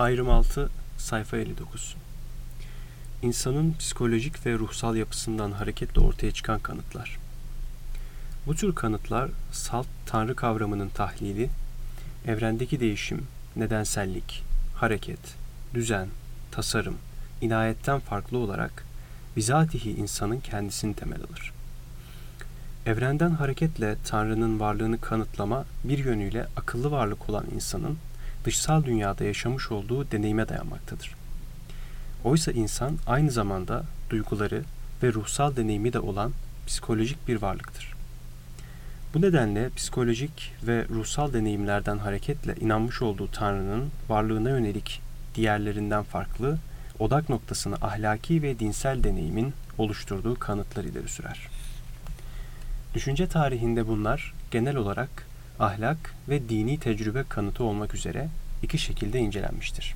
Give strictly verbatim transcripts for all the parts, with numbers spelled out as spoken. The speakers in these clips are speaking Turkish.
Ayrım altı, sayfa elli dokuz. İnsanın psikolojik ve ruhsal yapısından hareketle ortaya çıkan kanıtlar. Bu tür kanıtlar, salt tanrı kavramının tahlili, evrendeki değişim, nedensellik, hareket, düzen, tasarım, inayetten farklı olarak bizatihi insanın kendisini temel alır. Evrenden hareketle Tanrı'nın varlığını kanıtlama bir yönüyle akıllı varlık olan insanın dışsal dünyada yaşamış olduğu deneyime dayanmaktadır. Oysa insan aynı zamanda duyguları ve ruhsal deneyimi de olan psikolojik bir varlıktır. Bu nedenle psikolojik ve ruhsal deneyimlerden hareketle inanmış olduğu Tanrı'nın varlığına yönelik diğerlerinden farklı, odak noktasını ahlaki ve dinsel deneyimin oluşturduğu kanıtlar ileri sürer. Düşünce tarihinde bunlar genel olarak ahlak ve dini tecrübe kanıtı olmak üzere iki şekilde incelenmiştir.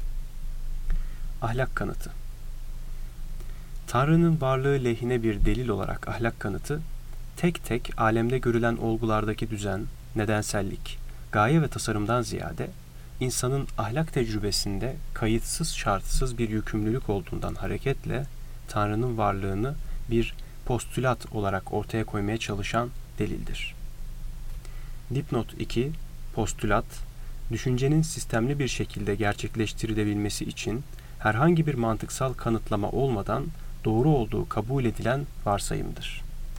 Ahlak kanıtı. Tanrı'nın varlığı lehine bir delil olarak ahlak kanıtı, tek tek alemde görülen olgulardaki düzen, nedensellik, gaye ve tasarımdan ziyade, insanın ahlak tecrübesinde kayıtsız şartsız bir yükümlülük olduğundan hareketle Tanrı'nın varlığını bir postülat olarak ortaya koymaya çalışan delildir. Dipnot iki, postülat, düşüncenin sistemli bir şekilde gerçekleştirilebilmesi için herhangi bir mantıksal kanıtlama olmadan doğru olduğu kabul edilen varsayımdır.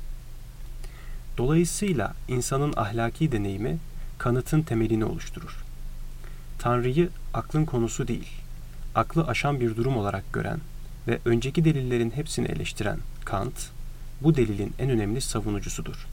Dolayısıyla insanın ahlaki deneyimi kanıtın temelini oluşturur. Tanrı'yı aklın konusu değil, aklı aşan bir durum olarak gören ve önceki delillerin hepsini eleştiren Kant, bu delilin en önemli savunucusudur.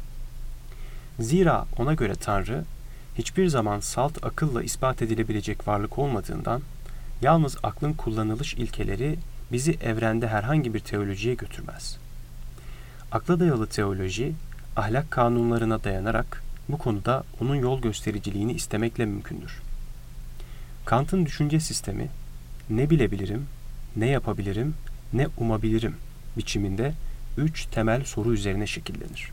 Zira ona göre Tanrı, hiçbir zaman salt akılla ispat edilebilecek varlık olmadığından, yalnız aklın kullanılış ilkeleri bizi evrende herhangi bir teolojiye götürmez. Akla dayalı teoloji, ahlak kanunlarına dayanarak bu konuda onun yol göstericiliğini istemekle mümkündür. Kant'ın düşünce sistemi, ne bilebilirim, ne yapabilirim, ne umabilirim biçiminde üç temel soru üzerine şekillenir.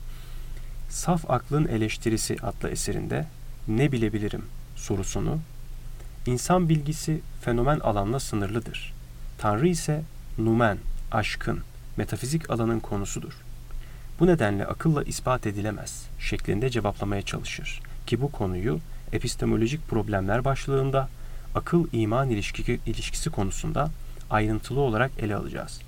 Saf Aklın Eleştirisi adlı eserinde ne bilebilirim sorusunu, insan bilgisi fenomen alanla sınırlıdır. Tanrı ise numen, aşkın, metafizik alanın konusudur. Bu nedenle akılla ispat edilemez şeklinde cevaplamaya çalışır ki bu konuyu epistemolojik problemler başlığında akıl-iman ilişki, ilişkisi konusunda ayrıntılı olarak ele alacağız.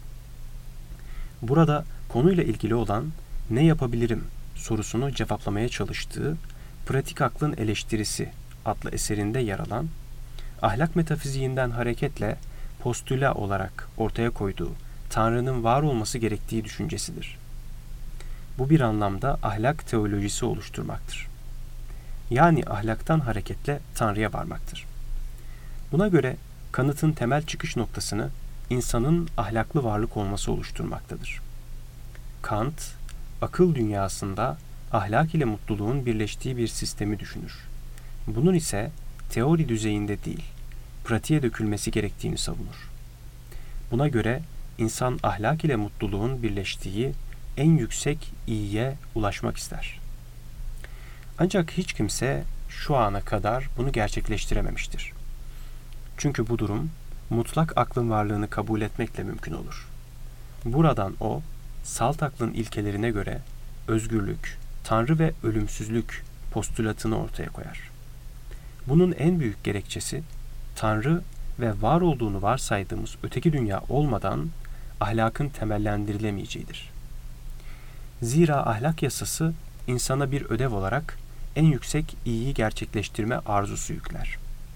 Burada konuyla ilgili olan ne yapabilirim sorusunu cevaplamaya çalıştığı Pratik Aklın Eleştirisi adlı eserinde yer alan ahlak metafiziğinden hareketle postüla olarak ortaya koyduğu Tanrı'nın var olması gerektiği düşüncesidir. Bu bir anlamda ahlak teolojisi oluşturmaktır. Yani ahlaktan hareketle Tanrı'ya varmaktır. Buna göre kanıtın temel çıkış noktasını insanın ahlaklı varlık olması oluşturmaktadır. Kant, akıl dünyasında ahlak ile mutluluğun birleştiği bir sistemi düşünür. Bunun ise teori düzeyinde değil, pratiğe dökülmesi gerektiğini savunur. Buna göre insan ahlak ile mutluluğun birleştiği en yüksek iyiye ulaşmak ister. Ancak hiç kimse şu ana kadar bunu gerçekleştirememiştir. Çünkü bu durum mutlak aklın varlığını kabul etmekle mümkün olur. Buradan o, salt aklın ilkelerine göre özgürlük, tanrı ve ölümsüzlük postülatını ortaya koyar. Bunun en büyük gerekçesi, tanrı ve var olduğunu varsaydığımız öteki dünya olmadan ahlakın temellendirilemeyeceğidir. Zira ahlak yasası insana bir ödev olarak en yüksek iyiyi gerçekleştirme arzusu yükler.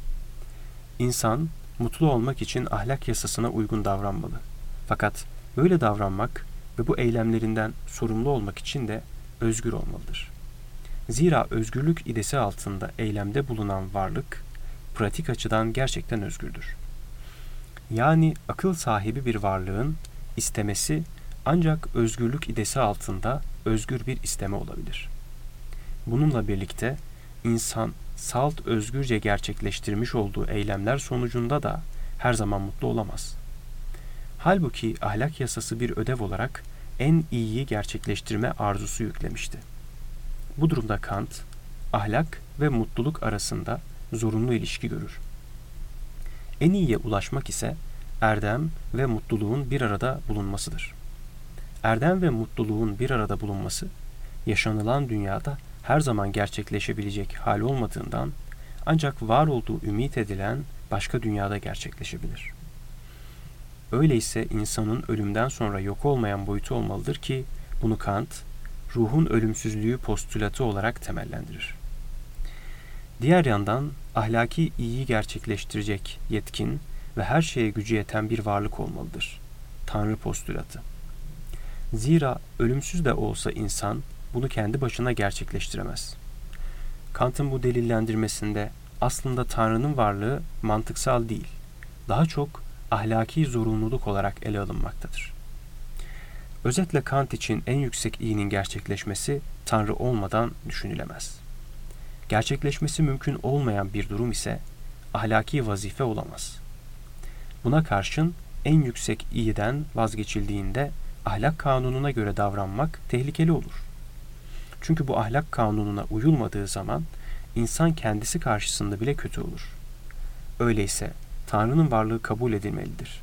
İnsan, mutlu olmak için ahlak yasasına uygun davranmalı. Fakat böyle davranmak ve bu eylemlerinden sorumlu olmak için de özgür olmalıdır. Zira özgürlük idesi altında eylemde bulunan varlık, pratik açıdan gerçekten özgürdür. Yani akıl sahibi bir varlığın istemesi ancak özgürlük idesi altında özgür bir isteme olabilir. Bununla birlikte insan salt özgürce gerçekleştirmiş olduğu eylemler sonucunda da her zaman mutlu olamaz. Halbuki ahlak yasası bir ödev olarak en iyiyi gerçekleştirme arzusu yüklemişti. Bu durumda Kant, ahlak ve mutluluk arasında zorunlu ilişki görür. En iyiye ulaşmak ise erdem ve mutluluğun bir arada bulunmasıdır. Erdem ve mutluluğun bir arada bulunması, yaşanılan dünyada her zaman gerçekleşebilecek hal olmadığından ancak var olduğu ümit edilen başka dünyada gerçekleşebilir. Öyleyse insanın ölümden sonra yok olmayan boyutu olmalıdır ki bunu Kant, ruhun ölümsüzlüğü postülatı olarak temellendirir. Diğer yandan ahlaki iyiyi gerçekleştirecek yetkin ve her şeye gücü yeten bir varlık olmalıdır. Tanrı postülatı. Zira ölümsüz de olsa insan bunu kendi başına gerçekleştiremez. Kant'ın bu delillendirmesinde aslında Tanrı'nın varlığı mantıksal değil, daha çok ahlaki zorunluluk olarak ele alınmaktadır. Özetle Kant için en yüksek iyinin gerçekleşmesi Tanrı olmadan düşünülemez. Gerçekleşmesi mümkün olmayan bir durum ise ahlaki vazife olamaz. Buna karşın en yüksek iyiden vazgeçildiğinde ahlak kanununa göre davranmak tehlikeli olur. Çünkü bu ahlak kanununa uyulmadığı zaman insan kendisi karşısında bile kötü olur. Öyleyse Tanrı'nın varlığı kabul edilmelidir.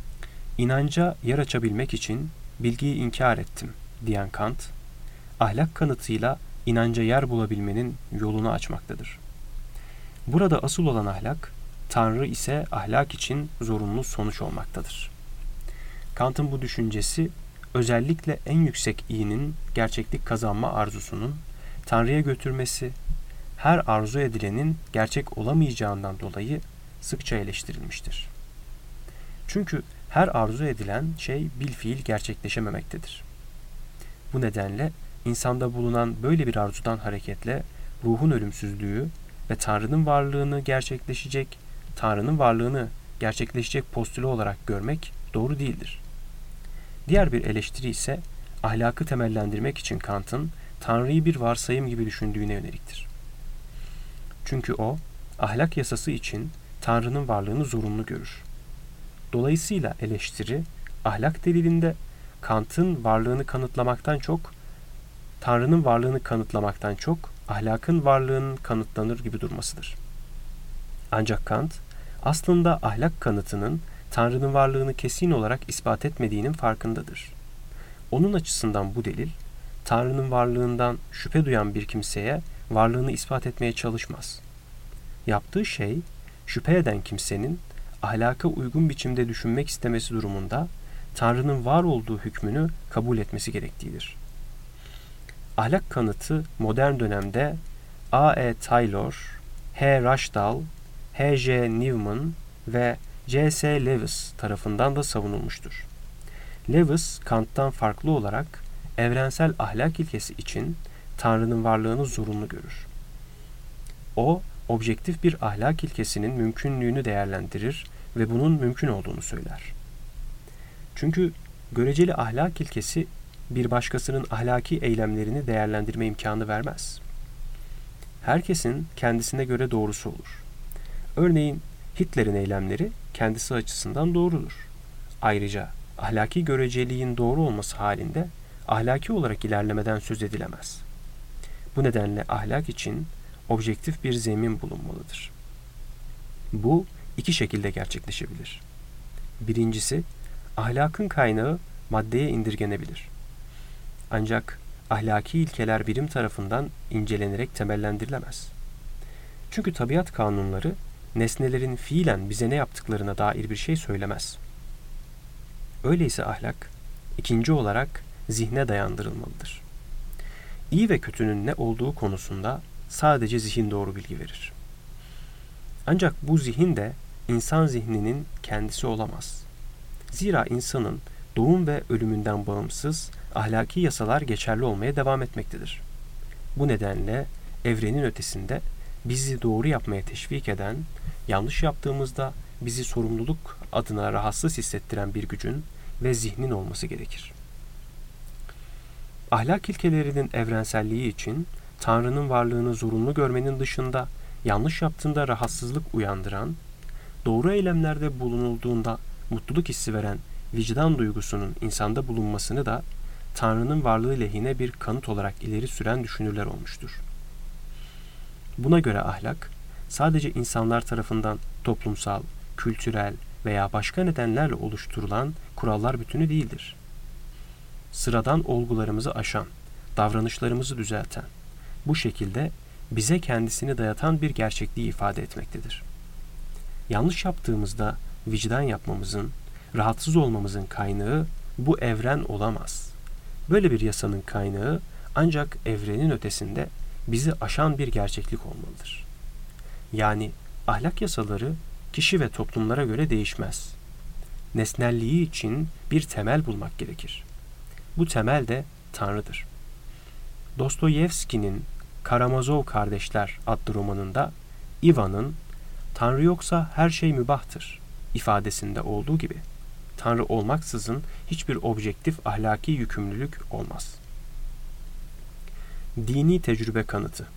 İnanca yer açabilmek için bilgiyi inkar ettim diyen Kant, ahlak kanıtıyla inanca yer bulabilmenin yolunu açmaktadır. Burada asıl olan ahlak, Tanrı ise ahlak için zorunlu sonuç olmaktadır. Kant'ın bu düşüncesi, özellikle en yüksek iyinin gerçeklik kazanma arzusunun Tanrı'ya götürmesi, her arzu edilenin gerçek olamayacağından dolayı sıkça eleştirilmiştir. Çünkü her arzu edilen şey bilfiil gerçekleşememektedir. Bu nedenle insanda bulunan böyle bir arzudan hareketle ruhun ölümsüzlüğü ve Tanrı'nın varlığını gerçekleşecek, Tanrı'nın varlığını gerçekleşecek postülü olarak görmek doğru değildir. Diğer bir eleştiri ise ahlakı temellendirmek için Kant'ın Tanrı'yı bir varsayım gibi düşündüğüne yöneliktir. Çünkü o, ahlak yasası için Tanrı'nın varlığını zorunlu görür. Dolayısıyla eleştiri, ahlak delilinde Kant'ın varlığını kanıtlamaktan çok, Tanrı'nın varlığını kanıtlamaktan çok, ahlakın varlığının kanıtlanır gibi durmasıdır. Ancak Kant, aslında ahlak kanıtının Tanrı'nın varlığını kesin olarak ispat etmediğinin farkındadır. Onun açısından bu delil, Tanrı'nın varlığından şüphe duyan bir kimseye varlığını ispat etmeye çalışmaz. Yaptığı şey, şüphe eden kimsenin ahlaka uygun biçimde düşünmek istemesi durumunda Tanrı'nın var olduğu hükmünü kabul etmesi gerektiğidir. Ahlak kanıtı modern dönemde A E Taylor, H. Rushdall, H J Newman ve C S Lewis tarafından da savunulmuştur. Lewis, Kant'tan farklı olarak evrensel ahlak ilkesi için Tanrı'nın varlığını zorunlu görür. O, objektif bir ahlak ilkesinin mümkünlüğünü değerlendirir ve bunun mümkün olduğunu söyler. Çünkü göreceli ahlak ilkesi bir başkasının ahlaki eylemlerini değerlendirme imkanı vermez. Herkesin kendisine göre doğrusu olur. Örneğin Hitler'in eylemleri kendisi açısından doğrudur. Ayrıca ahlaki göreceliğin doğru olması halinde ahlaki olarak ilerlemeden söz edilemez. Bu nedenle ahlak için objektif bir zemin bulunmalıdır. Bu iki şekilde gerçekleşebilir. Birincisi, ahlakın kaynağı maddeye indirgenebilir. Ancak ahlaki ilkeler birim tarafından incelenerek temellendirilemez. Çünkü tabiat kanunları nesnelerin fiilen bize ne yaptıklarına dair bir şey söylemez. Öyleyse ahlak, ikinci olarak zihne dayandırılmalıdır. İyi ve kötünün ne olduğu konusunda sadece zihin doğru bilgi verir. Ancak bu zihin de insan zihninin kendisi olamaz. Zira insanın doğum ve ölümünden bağımsız ahlaki yasalar geçerli olmaya devam etmektedir. Bu nedenle evrenin ötesinde bizi doğru yapmaya teşvik eden, yanlış yaptığımızda bizi sorumluluk adına rahatsız hissettiren bir gücün ve zihnin olması gerekir. Ahlak ilkelerinin evrenselliği için Tanrı'nın varlığını zorunlu görmenin dışında yanlış yaptığında rahatsızlık uyandıran, doğru eylemlerde bulunulduğunda mutluluk hissi veren vicdan duygusunun insanda bulunmasını da Tanrı'nın varlığı lehine bir kanıt olarak ileri süren düşünürler olmuştur. Buna göre ahlak, sadece insanlar tarafından toplumsal, kültürel veya başka nedenlerle oluşturulan kurallar bütünü değildir. Sıradan olgularımızı aşan, davranışlarımızı düzelten, bu şekilde bize kendisini dayatan bir gerçekliği ifade etmektedir. Yanlış yaptığımızda vicdan yapmamızın, rahatsız olmamızın kaynağı bu evren olamaz. Böyle bir yasanın kaynağı ancak evrenin ötesinde bizi aşan bir gerçeklik olmalıdır. Yani ahlak yasaları kişi ve toplumlara göre değişmez. Nesnelliği için bir temel bulmak gerekir. Bu temel de Tanrı'dır. Dostoyevski'nin Karamazov Kardeşler adlı romanında Ivan'ın "Tanrı yoksa her şey mübahtır" ifadesinde olduğu gibi Tanrı olmaksızın hiçbir objektif ahlaki yükümlülük olmaz. Dini tecrübe kanıtı.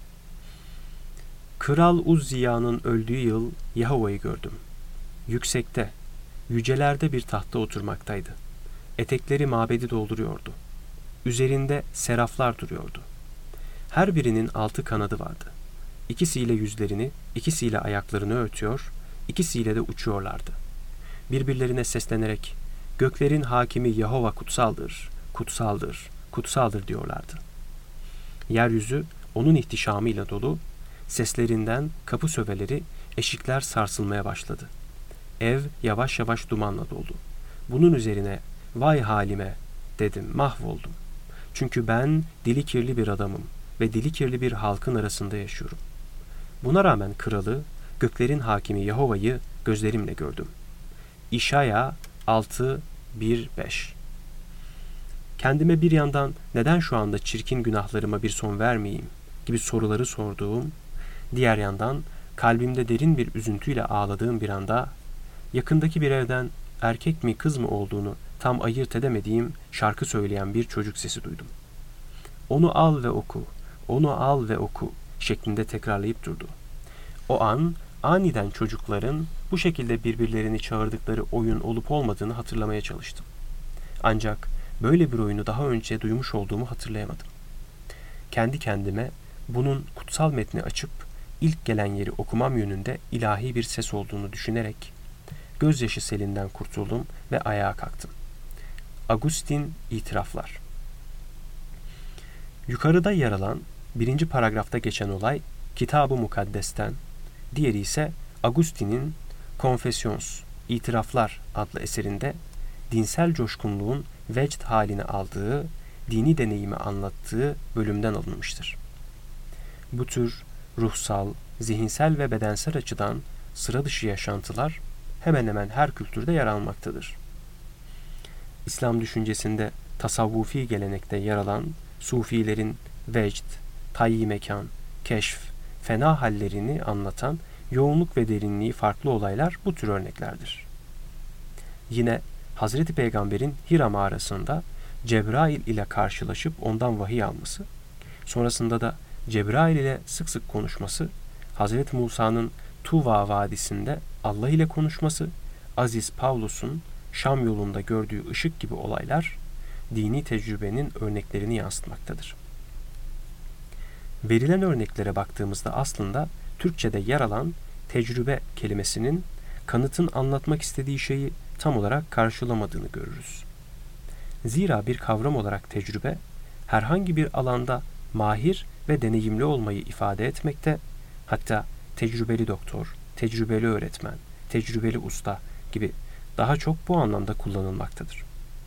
Kral Uzziya'nın öldüğü yıl Yahova'yı gördüm. Yüksekte, yücelerde bir tahtta oturmaktaydı. Etekleri mabedi dolduruyordu. Üzerinde seraflar duruyordu. Her birinin altı kanadı vardı. İkisiyle yüzlerini, ikisiyle ayaklarını örtüyor, ikisiyle de uçuyorlardı. Birbirlerine seslenerek, "Göklerin hakimi Yahova kutsaldır, kutsaldır, kutsaldır" diyorlardı. Yeryüzü onun ihtişamıyla dolu, seslerinden kapı söveleri, eşikler sarsılmaya başladı. Ev yavaş yavaş dumanla doldu. Bunun üzerine "Vay halime" dedim, mahvoldum. Çünkü ben dili kirli bir adamım ve dili kirli bir halkın arasında yaşıyorum. Buna rağmen kralı, göklerin hakimi Yahova'yı gözlerimle gördüm. İşaya altı bir beş. Kendime bir yandan neden şu anda çirkin günahlarıma bir son vermeyeyim gibi soruları sorduğum, diğer yandan kalbimde derin bir üzüntüyle ağladığım bir anda yakındaki bir evden erkek mi kız mı olduğunu tam ayırt edemediğim şarkı söyleyen bir çocuk sesi duydum. "Onu al ve oku, onu al ve oku" şeklinde tekrarlayıp durdu. O an aniden çocukların bu şekilde birbirlerini çağırdıkları oyun olup olmadığını hatırlamaya çalıştım. Ancak böyle bir oyunu daha önce duymuş olduğumu hatırlayamadım. Kendi kendime bunun kutsal metni açıp ilk gelen yeri okumam yönünde ilahi bir ses olduğunu düşünerek gözyaşı selinden kurtuldum ve ayağa kalktım. Agustin İtiraflar. Yukarıda yer alan birinci paragrafta geçen olay Kitab-ı Mukaddes'ten, diğeri ise Agustin'in Confessions, İtiraflar adlı eserinde dinsel coşkunluğun vecd halini aldığı, dini deneyimi anlattığı bölümden alınmıştır. Bu tür ruhsal, zihinsel ve bedensel açıdan sıra dışı yaşantılar hemen hemen her kültürde yer almaktadır. İslam düşüncesinde tasavvufi gelenekte yer alan Sufilerin vecd, tayyi mekan, keşf, fena hallerini anlatan yoğunluk ve derinliği farklı olaylar bu tür örneklerdir. Yine Hazreti Peygamber'in Hira mağarasında Cebrail ile karşılaşıp ondan vahiy alması, sonrasında da Cebrail ile sık sık konuşması, Hazreti Musa'nın Tuva Vadisi'nde Allah ile konuşması, Aziz Pavlus'un Şam yolunda gördüğü ışık gibi olaylar dini tecrübenin örneklerini yansıtmaktadır. Verilen örneklere baktığımızda aslında Türkçe'de yer alan tecrübe kelimesinin kanıtın anlatmak istediği şeyi tam olarak karşılamadığını görürüz. Zira bir kavram olarak tecrübe, herhangi bir alanda mahir ve deneyimli olmayı ifade etmekte, hatta tecrübeli doktor, tecrübeli öğretmen, tecrübeli usta gibi daha çok bu anlamda kullanılmaktadır.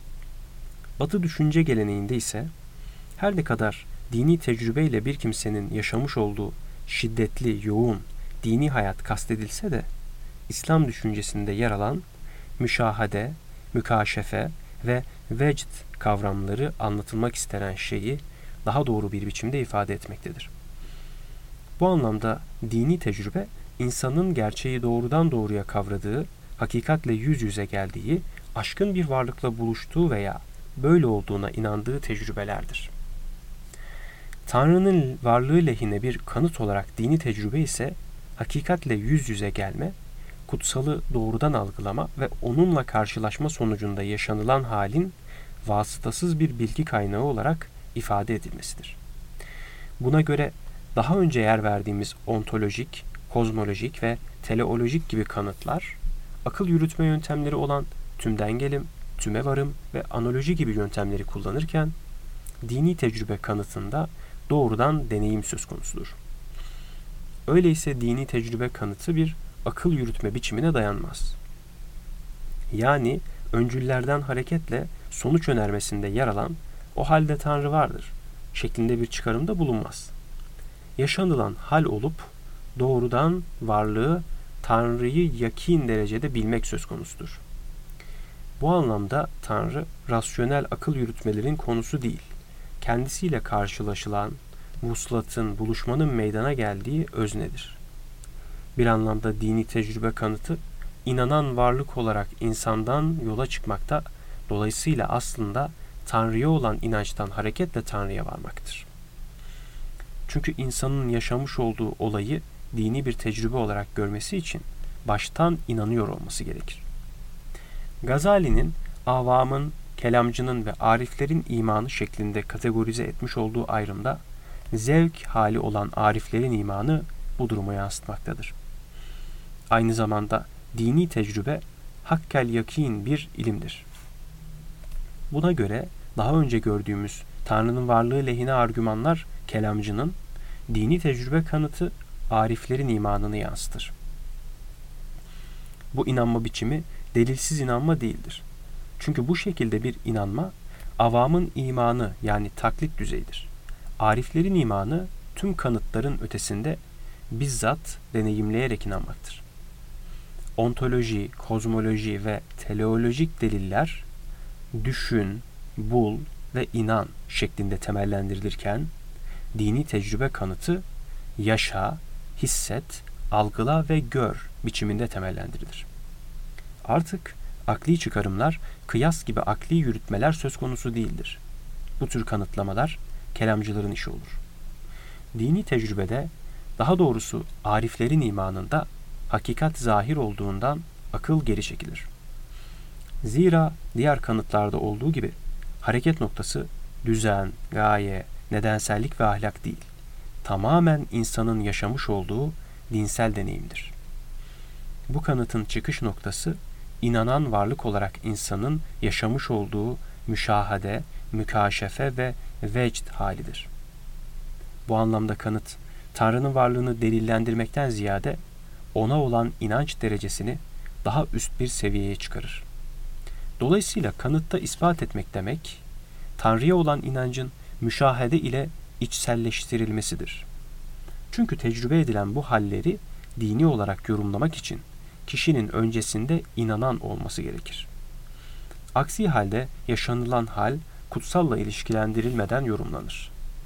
Batı düşünce geleneğinde ise her ne kadar dini tecrübeyle bir kimsenin yaşamış olduğu şiddetli, yoğun, dini hayat kastedilse de İslam düşüncesinde yer alan müşahade, mükaşefe ve vecd kavramları anlatılmak istenen şeyi daha doğru bir biçimde ifade etmektedir. Bu anlamda dini tecrübe, insanın gerçeği doğrudan doğruya kavradığı, hakikatle yüz yüze geldiği, aşkın bir varlıkla buluştuğu veya böyle olduğuna inandığı tecrübelerdir. Tanrı'nın varlığı lehine bir kanıt olarak dini tecrübe ise hakikatle yüz yüze gelme, kutsalı doğrudan algılama ve onunla karşılaşma sonucunda yaşanılan halin vasıtasız bir bilgi kaynağı olarak ifade edilmesidir. Buna göre daha önce yer verdiğimiz ontolojik, kozmolojik ve teleolojik gibi kanıtlar akıl yürütme yöntemleri olan tümden gelim, tüme varım ve analoji gibi yöntemleri kullanırken, dini tecrübe kanıtında doğrudan deneyim söz konusudur. Öyleyse dini tecrübe kanıtı bir akıl yürütme biçimine dayanmaz. Yani öncüllerden hareketle sonuç önermesinde yer alan "o halde Tanrı vardır" şeklinde bir çıkarımda bulunmaz. Yaşanılan hal olup doğrudan varlığı, Tanrı'yı yakîn derecede bilmek söz konusudur. Bu anlamda Tanrı, rasyonel akıl yürütmelerin konusu değil, kendisiyle karşılaşılan vuslatın, buluşmanın meydana geldiği öznedir. Bir anlamda dini tecrübe kanıtı, inanan varlık olarak insandan yola çıkmakta, dolayısıyla aslında Tanrı'ya olan inançtan hareketle Tanrı'ya varmaktır. Çünkü insanın yaşamış olduğu olayı dini bir tecrübe olarak görmesi için baştan inanıyor olması gerekir. Gazali'nin avamın, kelamcının ve ariflerin imanı şeklinde kategorize etmiş olduğu ayrımda zevk hali olan ariflerin imanı bu duruma yansıtmaktadır. Aynı zamanda dini tecrübe hakkel yakîn bir ilimdir. Buna göre daha önce gördüğümüz Tanrı'nın varlığı lehine argümanlar kelamcının, dini tecrübe kanıtı ariflerin imanını yansıtır. Bu inanma biçimi delilsiz inanma değildir. Çünkü bu şekilde bir inanma avamın imanı yani taklit düzeyidir. Ariflerin imanı tüm kanıtların ötesinde bizzat deneyimleyerek inanmaktır. Ontoloji, kozmoloji ve teleolojik deliller düşün, bul ve inan şeklinde temellendirilirken dini tecrübe kanıtı yaşa, hisset, algıla ve gör biçiminde temellendirilir. Artık akli çıkarımlar, kıyas gibi akli yürütmeler söz konusu değildir. Bu tür kanıtlamalar kelamcıların işi olur. Dini tecrübede, daha doğrusu ariflerin imanında hakikat zahir olduğundan akıl geri çekilir. Zira diğer kanıtlarda olduğu gibi hareket noktası düzen, gaye, nedensellik ve ahlak değil, tamamen insanın yaşamış olduğu dinsel deneyimdir. Bu kanıtın çıkış noktası, inanan varlık olarak insanın yaşamış olduğu müşahede, mükaşefe ve vecd halidir. Bu anlamda kanıt, Tanrı'nın varlığını delillendirmekten ziyade ona olan inanç derecesini daha üst bir seviyeye çıkarır. Dolayısıyla kanıtta ispat etmek demek, Tanrı'ya olan inancın müşahede ile içselleştirilmesidir. Çünkü tecrübe edilen bu halleri dini olarak yorumlamak için kişinin öncesinde inanan olması gerekir. Aksi halde yaşanılan hal kutsalla ilişkilendirilmeden yorumlanır.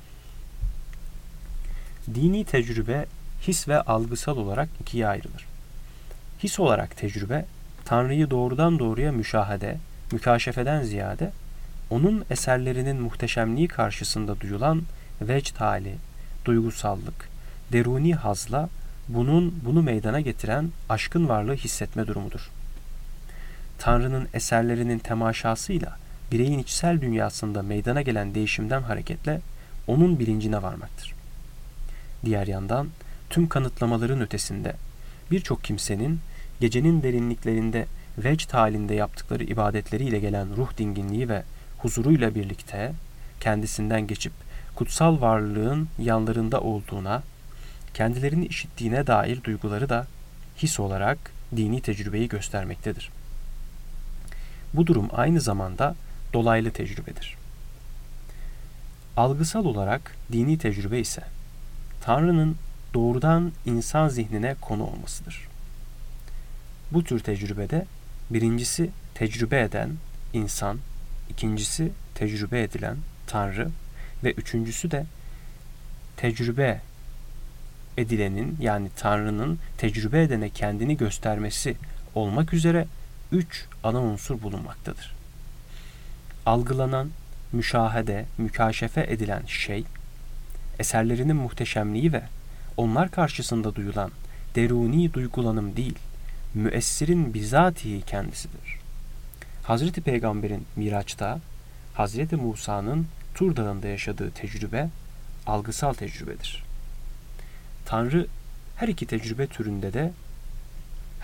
Dini tecrübe his ve algısal olarak ikiye ayrılır. His olarak tecrübe, Tanrı'yı doğrudan doğruya müşahede, mükaşefeden ziyade, onun eserlerinin muhteşemliği karşısında duyulan vecd hali, duygusallık, deruni hazla, bunun bunu meydana getiren aşkın varlığı hissetme durumudur. Tanrı'nın eserlerinin temaşasıyla bireyin içsel dünyasında meydana gelen değişimden hareketle onun bilincine varmaktır. Diğer yandan tüm kanıtlamaların ötesinde birçok kimsenin gecenin derinliklerinde vecd halinde yaptıkları ibadetleriyle gelen ruh dinginliği ve huzuruyla birlikte kendisinden geçip kutsal varlığın yanlarında olduğuna, kendilerini işittiğine dair duyguları da his olarak dini tecrübeyi göstermektedir. Bu durum aynı zamanda dolaylı tecrübedir. Algısal olarak dini tecrübe ise Tanrı'nın doğrudan insan zihnine konu olmasıdır. Bu tür tecrübede birincisi tecrübe eden insan, ikincisi tecrübe edilen Tanrı ve üçüncüsü de tecrübe edilenin yani Tanrı'nın tecrübe edene kendini göstermesi olmak üzere üç ana unsur bulunmaktadır. Algılanan, müşahede, mükaşefe edilen şey, eserlerinin muhteşemliği ve onlar karşısında duyulan deruni duygulanım değil, müessirin bizatihi kendisidir. Hazreti Peygamber'in Miraç'ta, Hazreti Musa'nın Tur Dağı'nda yaşadığı tecrübe, algısal tecrübedir. Tanrı her iki tecrübe türünde de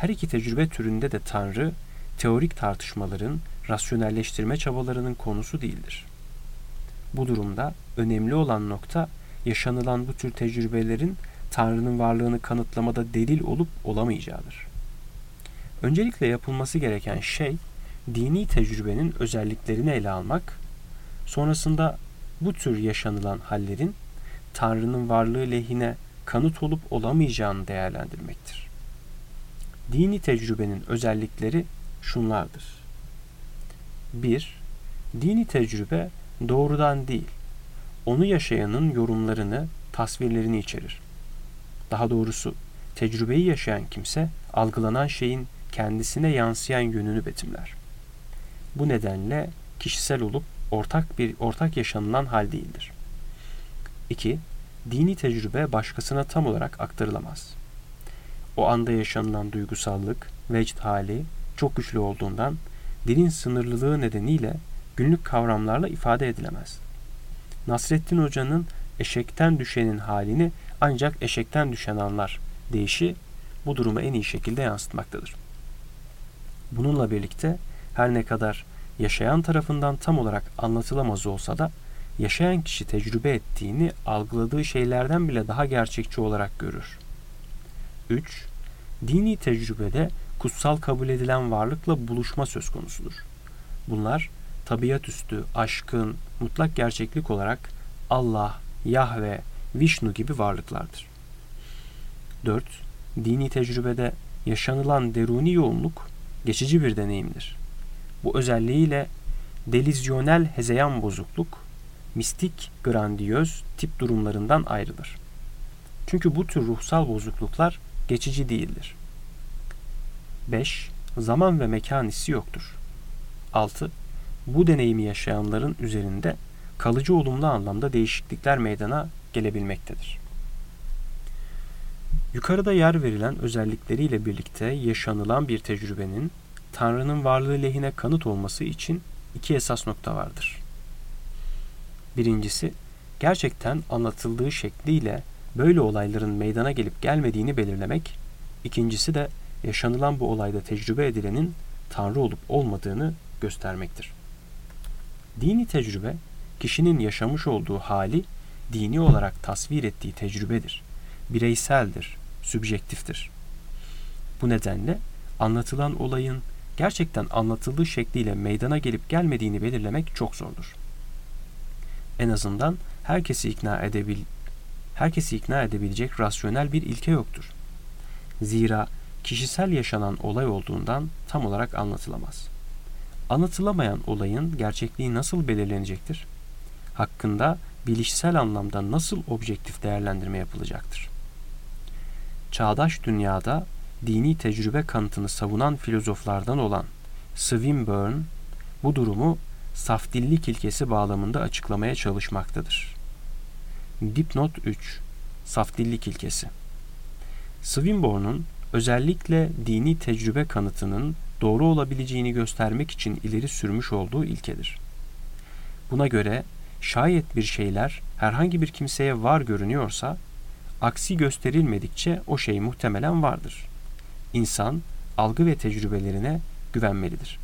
Her iki tecrübe türünde de Tanrı, teorik tartışmaların, rasyonelleştirme çabalarının konusu değildir. Bu durumda önemli olan nokta, yaşanılan bu tür tecrübelerin Tanrı'nın varlığını kanıtlamada delil olup olamayacağıdır. Öncelikle yapılması gereken şey, dini tecrübenin özelliklerini ele almak, sonrasında bu tür yaşanılan hallerin Tanrı'nın varlığı lehine kanıt olup olamayacağını değerlendirmektir. Dini tecrübenin özellikleri şunlardır. bir. Dini tecrübe doğrudan değil, onu yaşayanın yorumlarını, tasvirlerini içerir. Daha doğrusu, tecrübeyi yaşayan kimse, algılanan şeyin kendisine yansıyan yönünü betimler. Bu nedenle kişisel olup ortak bir ortak yaşanılan hal değildir. iki. Dini tecrübe başkasına tam olarak aktarılamaz. O anda yaşanılan duygusallık, vecd hali çok güçlü olduğundan dilin sınırlılığı nedeniyle günlük kavramlarla ifade edilemez. Nasrettin Hoca'nın eşekten düşenin halini ancak eşekten düşen anlar deyişi bu durumu en iyi şekilde yansıtmaktadır. Bununla birlikte her ne kadar yaşayan tarafından tam olarak anlatılamaz olsa da yaşayan kişi tecrübe ettiğini algıladığı şeylerden bile daha gerçekçi olarak görür. üç. Dini tecrübede kutsal kabul edilen varlıkla buluşma söz konusudur. Bunlar tabiatüstü, aşkın, mutlak gerçeklik olarak Allah, Yahve, Vişnu gibi varlıklardır. dört. Dini tecrübede yaşanılan deruni yoğunluk geçici bir deneyimdir. Bu özelliğiyle delizyonel hezeyan bozukluk, mistik, grandiyöz tip durumlarından ayrılır. Çünkü bu tür ruhsal bozukluklar geçici değildir. beş. Zaman ve mekan hissi yoktur. altı. Bu deneyimi yaşayanların üzerinde kalıcı olumlu anlamda değişiklikler meydana gelebilmektedir. Yukarıda yer verilen özellikleriyle birlikte yaşanılan bir tecrübenin Tanrı'nın varlığı lehine kanıt olması için iki esas nokta vardır. Birincisi, gerçekten anlatıldığı şekliyle böyle olayların meydana gelip gelmediğini belirlemek, ikincisi de yaşanılan bu olayda tecrübe edilenin Tanrı olup olmadığını göstermektir. Dini tecrübe, kişinin yaşamış olduğu hali dini olarak tasvir ettiği tecrübedir. Bireyseldir, sübjektiftir. Bu nedenle anlatılan olayın gerçekten anlatıldığı şekliyle meydana gelip gelmediğini belirlemek çok zordur. En azından herkesi ikna edebil herkesi ikna edebilecek rasyonel bir ilke yoktur. Zira kişisel yaşanan olay olduğundan tam olarak anlatılamaz. Anlatılamayan olayın gerçekliği nasıl belirlenecektir? Hakkında bilişsel anlamda nasıl objektif değerlendirme yapılacaktır? Çağdaş dünyada dini tecrübe kanıtını savunan filozoflardan olan Swinburne bu durumu safdillik ilkesi bağlamında açıklamaya çalışmaktadır. Dipnot üç. Safdillik ilkesi. Swinburne'un özellikle dini tecrübe kanıtının doğru olabileceğini göstermek için ileri sürmüş olduğu ilkedir. Buna göre şayet bir şeyler herhangi bir kimseye var görünüyorsa, aksi gösterilmedikçe o şey muhtemelen vardır. İnsan algı ve tecrübelerine güvenmelidir.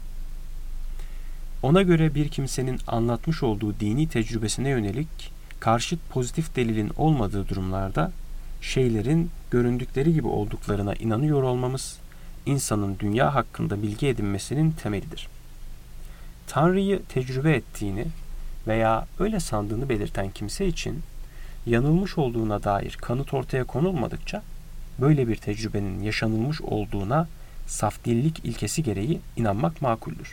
Ona göre bir kimsenin anlatmış olduğu dini tecrübesine yönelik karşıt pozitif delilin olmadığı durumlarda şeylerin göründükleri gibi olduklarına inanıyor olmamız, insanın dünya hakkında bilgi edinmesinin temelidir. Tanrı'yı tecrübe ettiğini veya öyle sandığını belirten kimse için yanılmış olduğuna dair kanıt ortaya konulmadıkça böyle bir tecrübenin yaşanılmış olduğuna safdillik ilkesi gereği inanmak makuldür.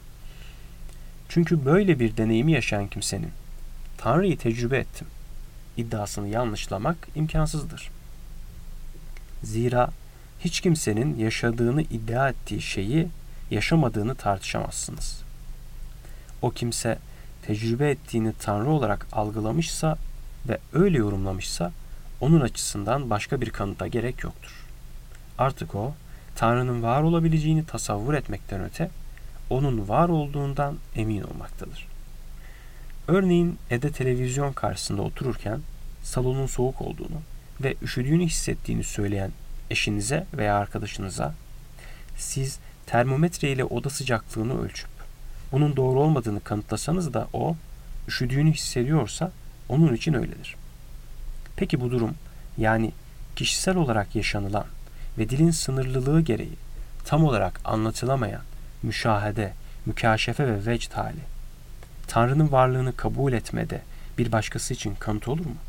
Çünkü böyle bir deneyimi yaşayan kimsenin Tanrı'yı tecrübe ettim iddiasını yanlışlamak imkansızdır. Zira hiç kimsenin yaşadığını iddia ettiği şeyi yaşamadığını tartışamazsınız. O kimse tecrübe ettiğini Tanrı olarak algılamışsa ve öyle yorumlamışsa onun açısından başka bir kanıta gerek yoktur. Artık o, Tanrı'nın var olabileceğini tasavvur etmekten öte, onun var olduğundan emin olmaktadır. Örneğin evde televizyon karşısında otururken salonun soğuk olduğunu ve üşüdüğünü hissettiğini söyleyen eşinize veya arkadaşınıza Siz termometre ile oda sıcaklığını ölçüp bunun doğru olmadığını kanıtlasanız da o, üşüdüğünü hissediyorsa onun için öyledir. Peki bu durum, yani kişisel olarak yaşanılan ve dilin sınırlılığı gereği tam olarak anlatılamayan müşahede, mükaşefe ve vecd hali, Tanrı'nın varlığını kabul etmede bir başkası için kanıt olur mu?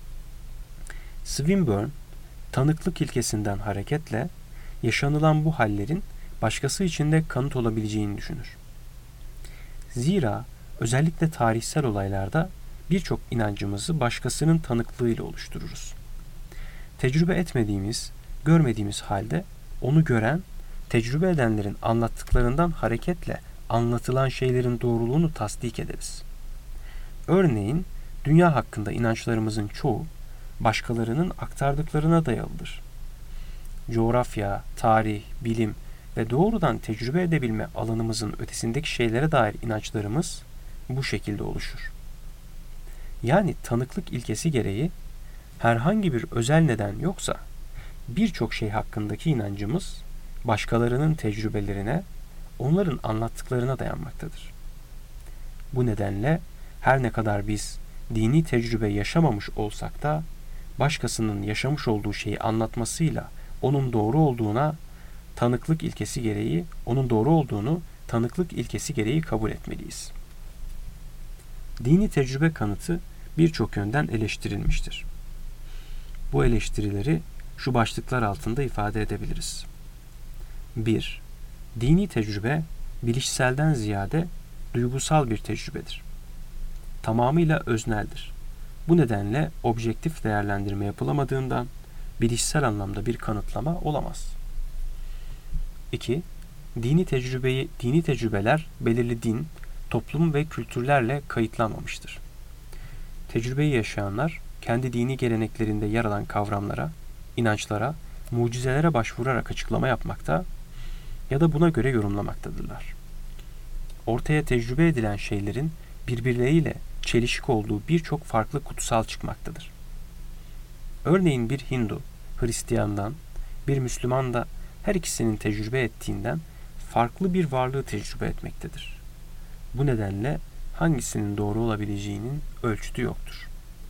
Swinburne, tanıklık ilkesinden hareketle yaşanılan bu hallerin başkası için de kanıt olabileceğini düşünür. Zira özellikle tarihsel olaylarda birçok inancımızı başkasının tanıklığıyla oluştururuz. Tecrübe etmediğimiz, görmediğimiz halde onu gören, tecrübe edenlerin anlattıklarından hareketle anlatılan şeylerin doğruluğunu tasdik ederiz. Örneğin, dünya hakkında inançlarımızın çoğu başkalarının aktardıklarına dayalıdır. Coğrafya, tarih, bilim ve doğrudan tecrübe edebilme alanımızın ötesindeki şeylere dair inançlarımız bu şekilde oluşur. Yani tanıklık ilkesi gereği herhangi bir özel neden yoksa birçok şey hakkındaki inancımız başkalarının tecrübelerine, onların anlattıklarına dayanmaktadır. Bu nedenle her ne kadar biz dini tecrübe yaşamamış olsak da başkasının yaşamış olduğu şeyi anlatmasıyla onun doğru olduğuna tanıklık ilkesi gereği, onun doğru olduğunu tanıklık ilkesi gereği kabul etmeliyiz. Dini tecrübe kanıtı birçok yönden eleştirilmiştir. Bu eleştirileri şu başlıklar altında ifade edebiliriz. bir. Dini tecrübe bilişselden ziyade duygusal bir tecrübedir. Tamamıyla özneldir. Bu nedenle objektif değerlendirme yapılamadığından bilişsel anlamda bir kanıtlama olamaz. iki. Dini tecrübeyi, dini tecrübeler belirli din, toplum ve kültürlerle kayıtlanmamıştır. Tecrübeyi yaşayanlar kendi dini geleneklerinde yer alan kavramlara, inançlara, mucizelere başvurarak açıklama yapmakta ya da buna göre yorumlamaktadırlar. Ortaya tecrübe edilen şeylerin birbirleriyle çelişik olduğu birçok farklı kutsal çıkmaktadır. Örneğin bir Hindu, Hristiyandan, bir Müslüman da her ikisinin tecrübe ettiğinden farklı bir varlığı tecrübe etmektedir. Bu nedenle hangisinin doğru olabileceğinin ölçütü yoktur.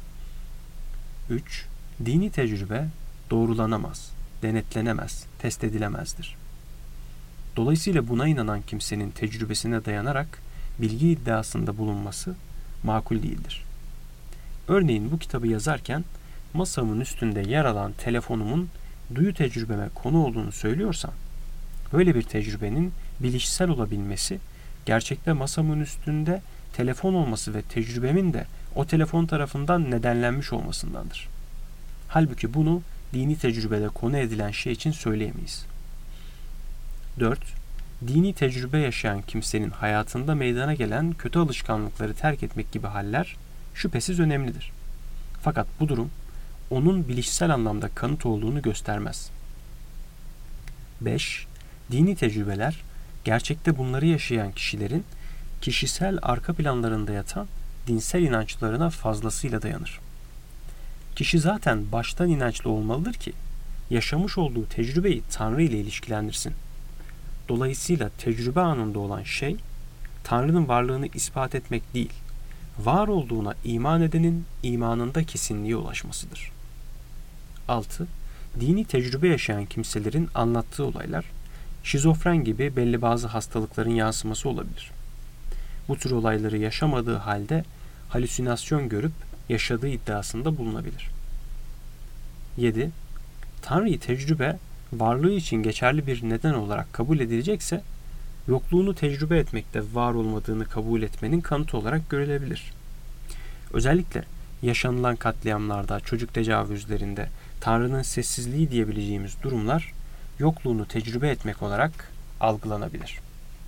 üç. Dini tecrübe doğrulanamaz, denetlenemez, test edilemezdir. Dolayısıyla buna inanan kimsenin tecrübesine dayanarak bilgi iddiasında bulunması makul değildir. Örneğin bu kitabı yazarken masamın üstünde yer alan telefonumun duyu tecrübeme konu olduğunu söylüyorsam, böyle bir tecrübenin bilişsel olabilmesi, gerçekte masamın üstünde telefon olması ve tecrübemin de o telefon tarafından nedenlenmiş olmasındandır. Halbuki bunu dini tecrübede konu edilen şey için söyleyemeyiz. dört. Dini tecrübe yaşayan kimsenin hayatında meydana gelen kötü alışkanlıkları terk etmek gibi haller şüphesiz önemlidir. Fakat bu durum onun bilişsel anlamda kanıt olduğunu göstermez. beş. Dini tecrübeler gerçekte bunları yaşayan kişilerin kişisel arka planlarında yatan dinsel inançlarına fazlasıyla dayanır. Kişi zaten baştan inançlı olmalıdır ki yaşamış olduğu tecrübeyi Tanrı ile ilişkilendirsin. Dolayısıyla tecrübe anında olan şey Tanrı'nın varlığını ispat etmek değil, var olduğuna iman edenin imanında kesinliğe ulaşmasıdır. altı. Dini tecrübe yaşayan kimselerin anlattığı olaylar şizofren gibi belli bazı hastalıkların yansıması olabilir. Bu tür olayları yaşamadığı halde halüsinasyon görüp yaşadığı iddiasında bulunabilir. yedi. Tanrı'yı tecrübe varlığı için geçerli bir neden olarak kabul edilecekse, yokluğunu tecrübe etmekte var olmadığını kabul etmenin kanıtı olarak görülebilir. Özellikle yaşanılan katliamlarda, çocuk tecavüzlerinde Tanrı'nın sessizliği diyebileceğimiz durumlar yokluğunu tecrübe etmek olarak algılanabilir.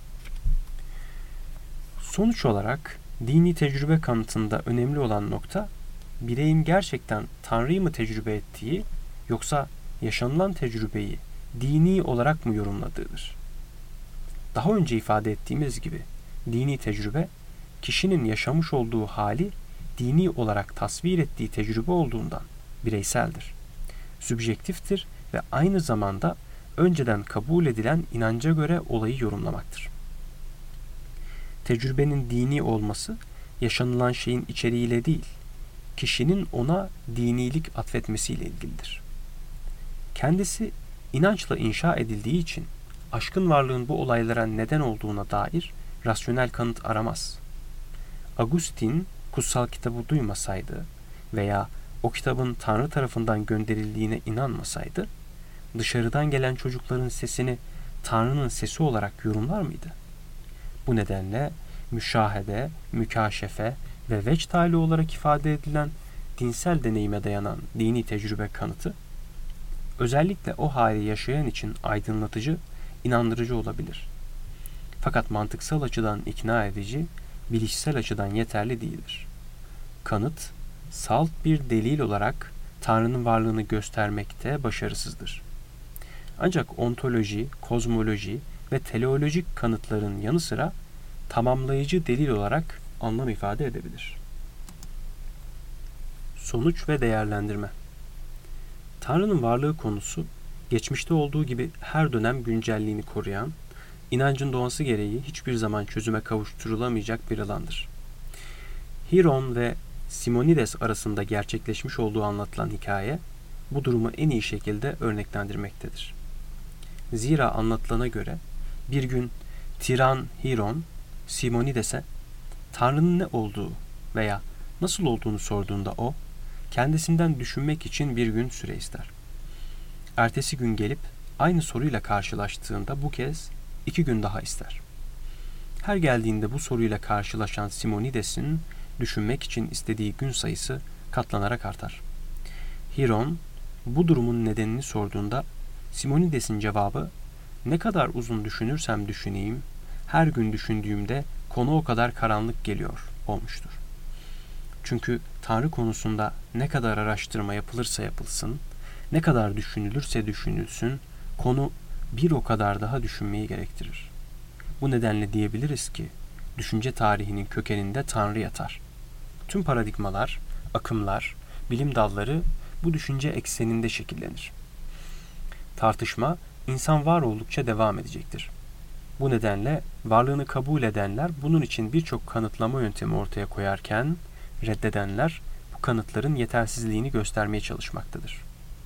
Sonuç olarak dini tecrübe kanıtında önemli olan nokta, bireyin gerçekten Tanrı'yı mı tecrübe ettiği yoksa yaşanılan tecrübeyi dini olarak mı yorumladığıdır. Daha önce ifade ettiğimiz gibi dini tecrübe, kişinin yaşamış olduğu hali dini olarak tasvir ettiği tecrübe olduğundan bireyseldir, sübjektiftir ve aynı zamanda önceden kabul edilen inanca göre olayı yorumlamaktır. Tecrübenin dini olması, yaşanılan şeyin içeriğiyle değil, kişinin ona dinilik atfetmesiyle ilgilidir. Kendisi inançla inşa edildiği için, aşkın varlığın bu olaylara neden olduğuna dair rasyonel kanıt aramaz. Agustin, kutsal kitabı duymasaydı veya o kitabın Tanrı tarafından gönderildiğine inanmasaydı, dışarıdan gelen çocukların sesini Tanrı'nın sesi olarak yorumlar mıydı? Bu nedenle müşahede, mükaşefe ve vecd hali olarak ifade edilen dinsel deneyime dayanan dini tecrübe kanıtı, özellikle o hali yaşayan için aydınlatıcı, inandırıcı olabilir. Fakat mantıksal açıdan ikna edici, bilişsel açıdan yeterli değildir. Kanıt, salt bir delil olarak Tanrı'nın varlığını göstermekte başarısızdır. Ancak ontoloji, kozmoloji ve teleolojik kanıtların yanı sıra tamamlayıcı delil olarak anlam ifade edebilir. Sonuç ve değerlendirme. Tanrı'nın varlığı konusu, geçmişte olduğu gibi her dönem güncelliğini koruyan, inancın doğası gereği hiçbir zaman çözüme kavuşturulamayacak bir alandır. Hieron ve Simonides arasında gerçekleşmiş olduğu anlatılan hikaye, bu durumu en iyi şekilde örneklendirmektedir. Zira anlatılana göre, bir gün tiran Hieron, Simonides'e Tanrı'nın ne olduğu veya nasıl olduğunu sorduğunda o, kendisinden düşünmek için bir gün süre ister. Ertesi gün gelip aynı soruyla karşılaştığında bu kez iki gün daha ister. Her geldiğinde bu soruyla karşılaşan Simonides'in düşünmek için istediği gün sayısı katlanarak artar. Hieron bu durumun nedenini sorduğunda Simonides'in cevabı, ne kadar uzun düşünürsem düşüneyim, her gün düşündüğümde konu o kadar karanlık geliyor olmuştur. Çünkü Tanrı konusunda ne kadar araştırma yapılırsa yapılsın, ne kadar düşünülürse düşünülsün, konu bir o kadar daha düşünmeyi gerektirir. Bu nedenle diyebiliriz ki, düşünce tarihinin kökeninde Tanrı yatar. Tüm paradigmalar, akımlar, bilim dalları bu düşünce ekseninde şekillenir. Tartışma, insan var oldukça devam edecektir. Bu nedenle varlığını kabul edenler bunun için birçok kanıtlama yöntemi ortaya koyarken, reddedenler bu kanıtların yetersizliğini göstermeye çalışmaktadır.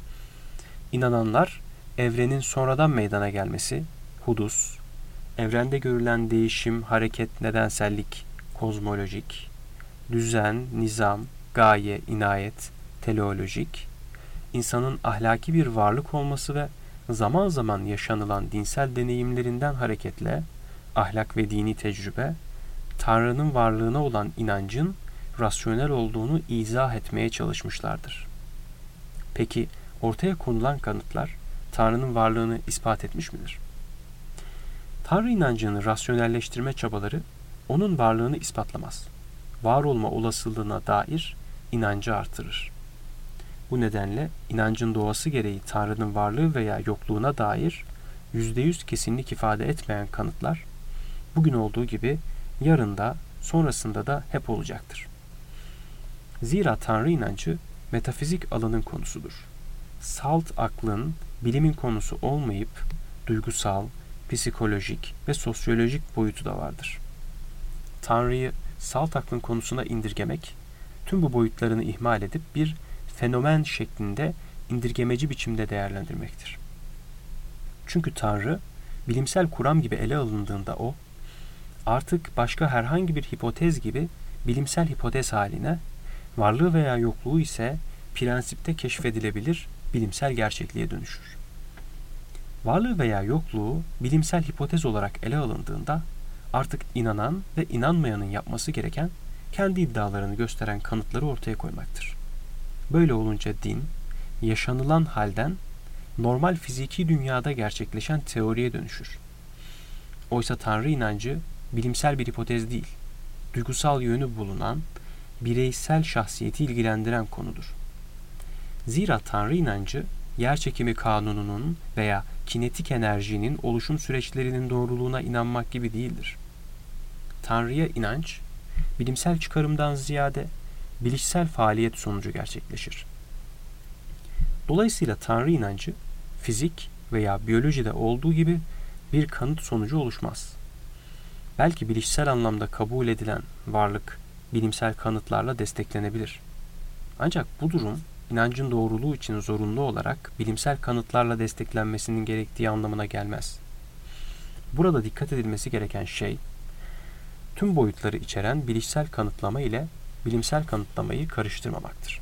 İnananlar, evrenin sonradan meydana gelmesi, hudus, evrende görülen değişim, hareket, nedensellik, kozmolojik, düzen, nizam, gaye, inayet, teleolojik, insanın ahlaki bir varlık olması ve zaman zaman yaşanılan dinsel deneyimlerinden hareketle ahlak ve dini tecrübe, Tanrı'nın varlığına olan inancın rasyonel olduğunu izah etmeye çalışmışlardır. Peki ortaya konulan kanıtlar Tanrı'nın varlığını ispat etmiş midir? Tanrı inancını rasyonelleştirme çabaları onun varlığını ispatlamaz. Var olma olasılığına dair inancı artırır. Bu nedenle inancın doğası gereği Tanrı'nın varlığı veya yokluğuna dair yüzde yüz kesinlik ifade etmeyen kanıtlar, bugün olduğu gibi yarın da sonrasında da hep olacaktır. Zira Tanrı inancı metafizik alanın konusudur. Salt aklın, bilimin konusu olmayıp duygusal, psikolojik ve sosyolojik boyutu da vardır. Tanrı'yı salt aklın konusuna indirgemek, tüm bu boyutlarını ihmal edip bir fenomen şeklinde indirgemeci biçimde değerlendirmektir. Çünkü Tanrı, bilimsel kuram gibi ele alındığında o, artık başka herhangi bir hipotez gibi bilimsel hipotez haline, varlığı veya yokluğu ise prensipte keşfedilebilir bilimsel gerçekliğe dönüşür. Varlığı veya yokluğu bilimsel hipotez olarak ele alındığında artık inanan ve inanmayanın yapması gereken kendi iddialarını gösteren kanıtları ortaya koymaktır. Böyle olunca din, yaşanılan halden normal fiziki dünyada gerçekleşen teoriye dönüşür. Oysa Tanrı inancı bilimsel bir hipotez değil, duygusal yönü bulunan, bireysel şahsiyeti ilgilendiren konudur. Zira Tanrı inancı, yerçekimi kanununun veya kinetik enerjinin oluşum süreçlerinin doğruluğuna inanmak gibi değildir. Tanrı'ya inanç, bilimsel çıkarımdan ziyade bilişsel faaliyet sonucu gerçekleşir. Dolayısıyla Tanrı inancı, fizik veya biyolojide olduğu gibi bir kanıt sonucu oluşmaz. Belki bilişsel anlamda kabul edilen varlık bilimsel kanıtlarla desteklenebilir. Ancak bu durum inancın doğruluğu için zorunlu olarak bilimsel kanıtlarla desteklenmesinin gerektiği anlamına gelmez. Burada dikkat edilmesi gereken şey, tüm boyutları içeren bilişsel kanıtlama ile bilimsel kanıtlamayı karıştırmamaktır.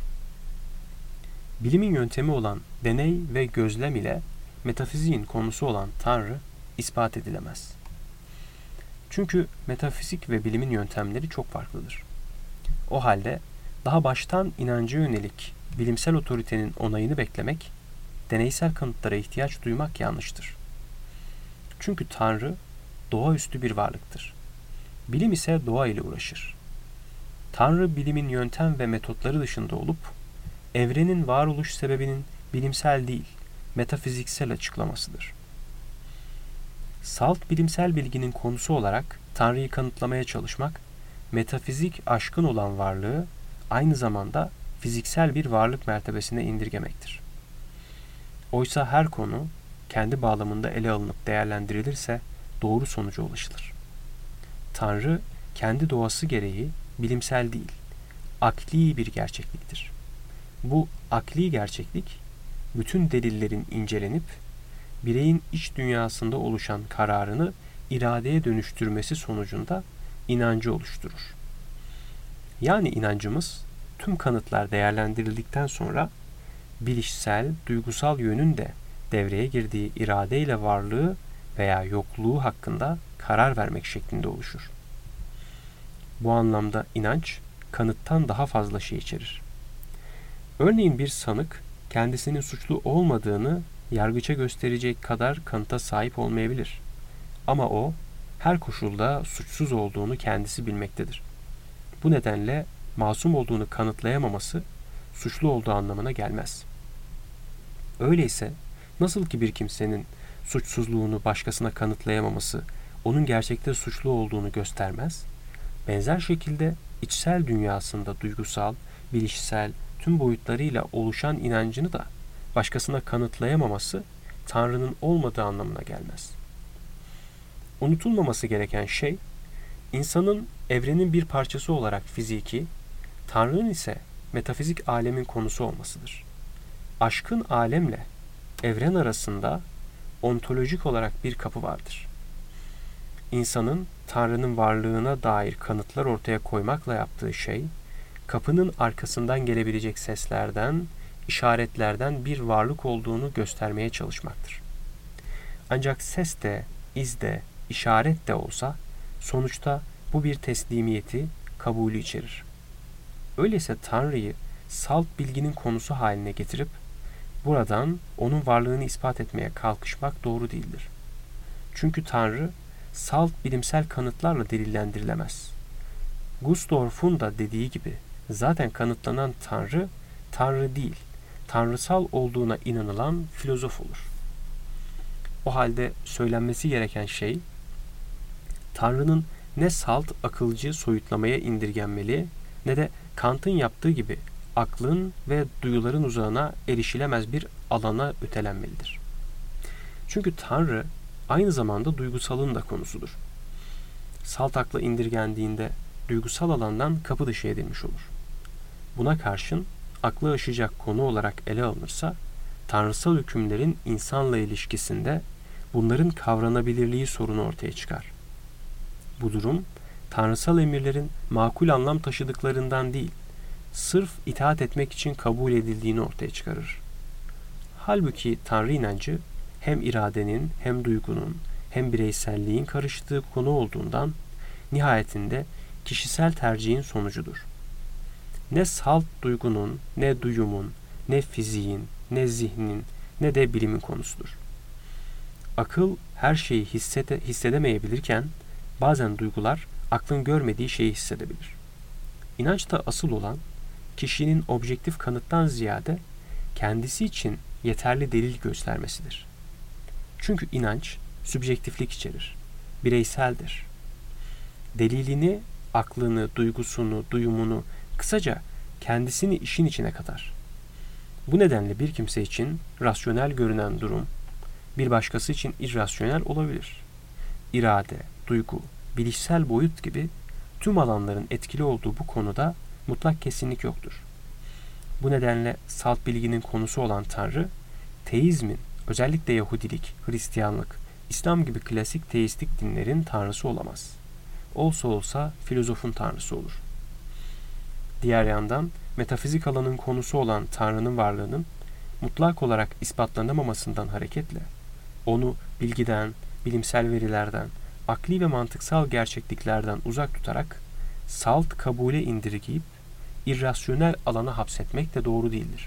Bilimin yöntemi olan deney ve gözlem ile metafiziğin konusu olan Tanrı ispat edilemez. Çünkü metafizik ve bilimin yöntemleri çok farklıdır. O halde daha baştan inanca yönelik bilimsel otoritenin onayını beklemek, deneysel kanıtlara ihtiyaç duymak yanlıştır. Çünkü Tanrı doğaüstü bir varlıktır. Bilim ise doğa ile uğraşır. Tanrı bilimin yöntem ve metotları dışında olup, evrenin varoluş sebebinin bilimsel değil, metafiziksel açıklamasıdır. Salt bilimsel bilginin konusu olarak Tanrı'yı kanıtlamaya çalışmak, metafizik aşkın olan varlığı aynı zamanda fiziksel bir varlık mertebesine indirgemektir. Oysa her konu kendi bağlamında ele alınıp değerlendirilirse doğru sonuca ulaşılır. Tanrı kendi doğası gereği bilimsel değil, akli bir gerçekliktir. Bu akli gerçeklik, bütün delillerin incelenip, bireyin iç dünyasında oluşan kararını iradeye dönüştürmesi sonucunda inancı oluşturur. Yani inancımız, tüm kanıtlar değerlendirildikten sonra, bilişsel, duygusal yönün de devreye girdiği iradeyle varlığı veya yokluğu hakkında karar vermek şeklinde oluşur. Bu anlamda inanç, kanıttan daha fazla şey içerir. Örneğin bir sanık, kendisinin suçlu olmadığını yargıça gösterecek kadar kanıta sahip olmayabilir. Ama o, her koşulda suçsuz olduğunu kendisi bilmektedir. Bu nedenle masum olduğunu kanıtlayamaması, suçlu olduğu anlamına gelmez. Öyleyse, nasıl ki bir kimsenin suçsuzluğunu başkasına kanıtlayamaması, onun gerçekte suçlu olduğunu göstermez, benzer şekilde içsel dünyasında duygusal, bilişsel, tüm boyutlarıyla oluşan inancını da başkasına kanıtlayamaması, Tanrı'nın olmadığı anlamına gelmez. Unutulmaması gereken şey, insanın evrenin bir parçası olarak fiziki, Tanrı'nın ise metafizik alemin konusu olmasıdır. Aşkın alemle evren arasında ontolojik olarak bir kapı vardır. İnsanın Tanrı'nın varlığına dair kanıtlar ortaya koymakla yaptığı şey, kapının arkasından gelebilecek seslerden, işaretlerden bir varlık olduğunu göstermeye çalışmaktır. Ancak ses de, iz de, işaret de olsa, sonuçta bu bir teslimiyeti, kabulü içerir. Öyleyse Tanrı'yı salt bilginin konusu haline getirip, buradan onun varlığını ispat etmeye kalkışmak doğru değildir. Çünkü Tanrı, salt bilimsel kanıtlarla delillendirilemez. Gusdorff'un da dediği gibi, zaten kanıtlanan Tanrı, Tanrı değil, tanrısal olduğuna inanılan filozof olur. O halde söylenmesi gereken şey, Tanrı'nın ne salt akılcı soyutlamaya indirgenmeli, ne de Kant'ın yaptığı gibi aklın ve duyuların uzağına erişilemez bir alana ötelenmelidir. Çünkü Tanrı aynı zamanda duygusalın da konusudur. Salt akla indirgendiğinde duygusal alandan kapı dışı edilmiş olur. Buna karşın aklı aşacak konu olarak ele alınırsa, tanrısal hükümlerin insanla ilişkisinde bunların kavranabilirliği sorunu ortaya çıkar. Bu durum, tanrısal emirlerin makul anlam taşıdıklarından değil, sırf itaat etmek için kabul edildiğini ortaya çıkarır. Halbuki Tanrı inancı, hem iradenin, hem duygunun, hem bireyselliğin karıştığı konu olduğundan, nihayetinde kişisel tercihin sonucudur. Ne salt duygunun, ne duyumun, ne fiziğin, ne zihnin, ne de bilimin konusudur. Akıl her şeyi hissede, hissedemeyebilirken, bazen duygular aklın görmediği şeyi hissedebilir. İnançta asıl olan, kişinin objektif kanıttan ziyade kendisi için yeterli delil göstermesidir. Çünkü inanç sübjektiflik içerir, bireyseldir. Delilini, aklını, duygusunu, duyumunu, kısaca kendisini işin içine katar. Bu nedenle bir kimse için rasyonel görünen durum, Bir başkası için irrasyonel olabilir. İrade, duygu, bilişsel boyut gibi tüm alanların etkili olduğu bu konuda mutlak kesinlik yoktur. Bu nedenle salt bilginin konusu olan Tanrı, teizmin, özellikle Yahudilik, Hristiyanlık, İslam gibi klasik teistik dinlerin tanrısı olamaz. Olsa olsa filozofun tanrısı olur. Diğer yandan metafizik alanın konusu olan Tanrı'nın varlığının mutlak olarak ispatlanamamasından hareketle onu bilgiden, bilimsel verilerden, akli ve mantıksal gerçekliklerden uzak tutarak salt kabule indirgeyip irrasyonel alana hapsetmek de doğru değildir.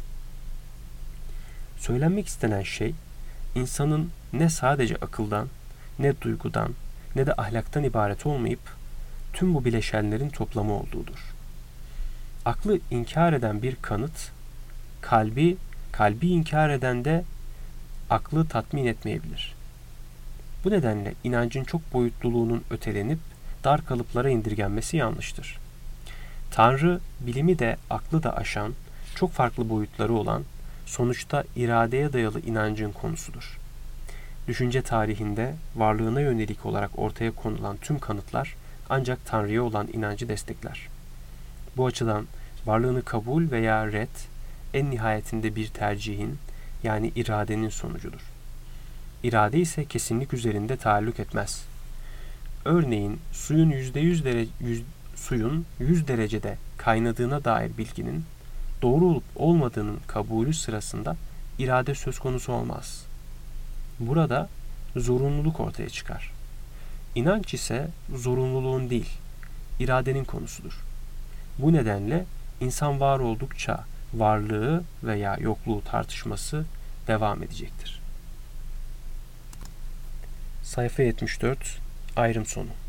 Söylenmek istenen şey, insanın ne sadece akıldan, ne duygudan, ne de ahlaktan ibaret olmayıp tüm bu bileşenlerin toplamı olduğudur. Aklı inkar eden bir kanıt, kalbi, kalbi inkar eden de aklı tatmin etmeyebilir. Bu nedenle inancın çok boyutluluğunun ötelenip dar kalıplara indirgenmesi yanlıştır. Tanrı, bilimi de aklı da aşan, çok farklı boyutları olan, sonuçta iradeye dayalı inancın konusudur. Düşünce tarihinde varlığına yönelik olarak ortaya konulan tüm kanıtlar ancak Tanrı'ya olan inancı destekler. Bu açıdan varlığını kabul veya ret, en nihayetinde bir tercihin, yani iradenin sonucudur. İrade ise kesinlik üzerinde taalluk etmez. Örneğin suyun yüzde yüz derece, yüz, suyun yüz derecede kaynadığına dair bilginin doğru olup olmadığının kabulü sırasında irade söz konusu olmaz. Burada zorunluluk ortaya çıkar. İnanç ise zorunluluğun değil, iradenin konusudur. Bu nedenle insan var oldukça varlığı veya yokluğu tartışması devam edecektir. Sayfa yetmiş dört, ayrım sonu.